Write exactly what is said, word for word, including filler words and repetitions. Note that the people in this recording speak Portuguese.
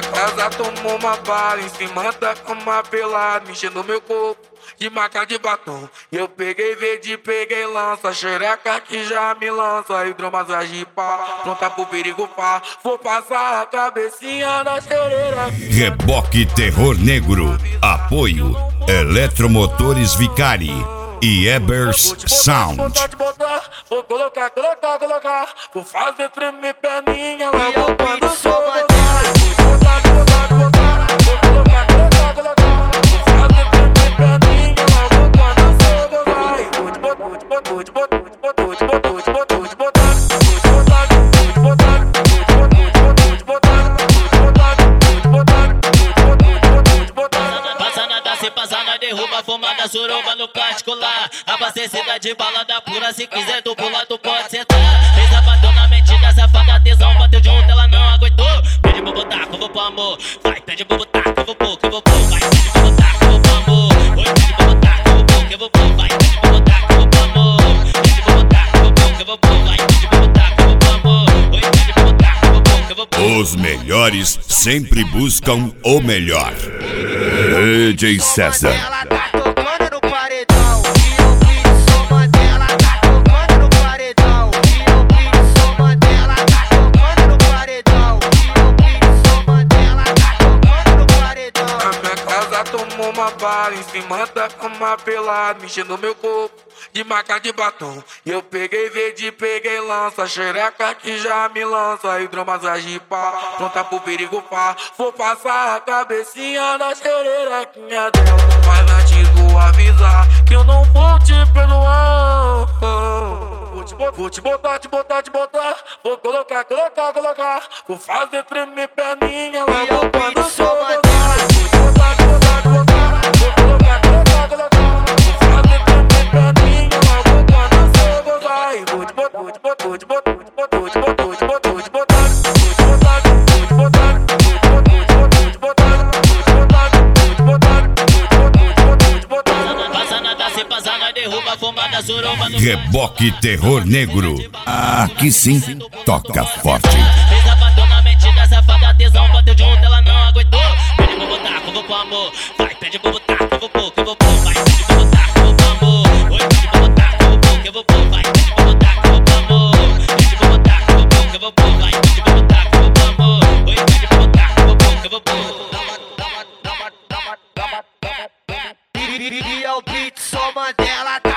casa tomou uma bala em cima da cama pelada, mexendo meu corpo de marca de batom. Eu peguei verde, peguei lança, xereca que já me lança, hidromassagem pá, pronta pro perigo pá. Vou passar a cabecinha na xereira. Reboque Terror Negro. Apoio Eletromotores Vicari e Ebers Sound. Vou colocar, colocar, colocar, vou fazer tremer perninha lá quando sou se passar na derruba, fumada, suruba no particular. Abastecida de balada pura, se quiser do pulo tu pode sentar. Fez a bateu na mentira, safada, tesão, bateu de junto, ela não aguentou. Pede pro botar, que eu vou pro amor. Vai, pede pro botar, que eu vou pôr, que eu vou pôr. Vai, pede pro botar, que eu vou pro amor. Oi, pede pro botar, que eu vou pôr, que eu vou pôr. Vai, pede pro botar, que eu vou pro amor. Pede pro botar, que eu vou pôr, que eu vou pôr. Vai, pede pro botar, que eu vou pro amor. Oi, pede pro botar, que eu vou pôr, que eu vou pôr. Os melhores sempre buscam o melhor. D J César. Ela tá tocando no paredão. E eu vi sou Mandela. Tá tocando no paredão. E eu vi sou Mandela. Tá tocando no paredão. E eu vi sou Mandela. Tá tocando no paredão. A minha casa tomou uma bala em cima da cama pelada, mexendo meu corpo de marca de batom. Eu peguei verde, peguei lança, xereca que já me lança, hidromassagem pá, pronta pro perigo pá. Vou passar a cabecinha na xerequinha dela, mas antes vou avisar que eu não vou te perdoar. Vou te botar, vou te botar, te botar, te botar. Vou colocar, colocar, colocar. Vou fazer tremer perninha lá quando sou Mandela. Reboque Terror Negro. Aqui sim, toca forte. Fez a bateu na mentira, safada, tesão, bateu de junto, ela não aguentou. Pede pro botar, que eu vou pro amor. Vai, pede pro botar, que eu vou pôr, que eu vou pôr. Vai, pede pro botar, que eu vou pro amor. Oi, pede pro botar, que eu vou pôr, que eu vou pôr. Vai, pede pro botar, que eu vou pro amor. Pede pro botar, que eu vou pôr, que eu vou pôr. Vai, pede pro botar, que eu vou pro amor. Oi, pede pro botar, que eu vou pôr, que eu vou pôr. E é o beat, sou Mandela.